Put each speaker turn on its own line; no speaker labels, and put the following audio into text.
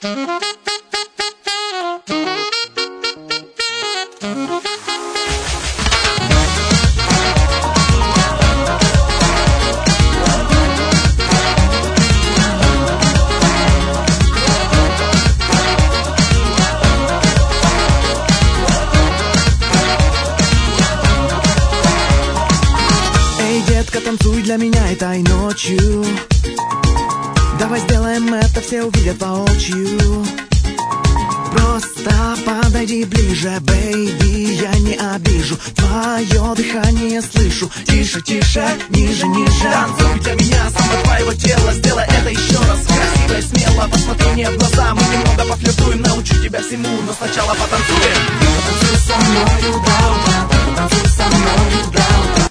Детка, танцуй для меня этой ночью. Давай сделаем это, все увидят воочию. Просто подойди ближе, бэйби, я не обижу. Твое дыхание слышу. Тише, тише, ниже, ниже.
Танцуй для меня, само твоего тела. Сделай это еще раз, красиво и смело. Посмотри мне в глаза, мы немного пофлиртуем. Научу тебя всему, но сначала потанцуем.
Танцуй со мною до утра, танцуй со мною до утра.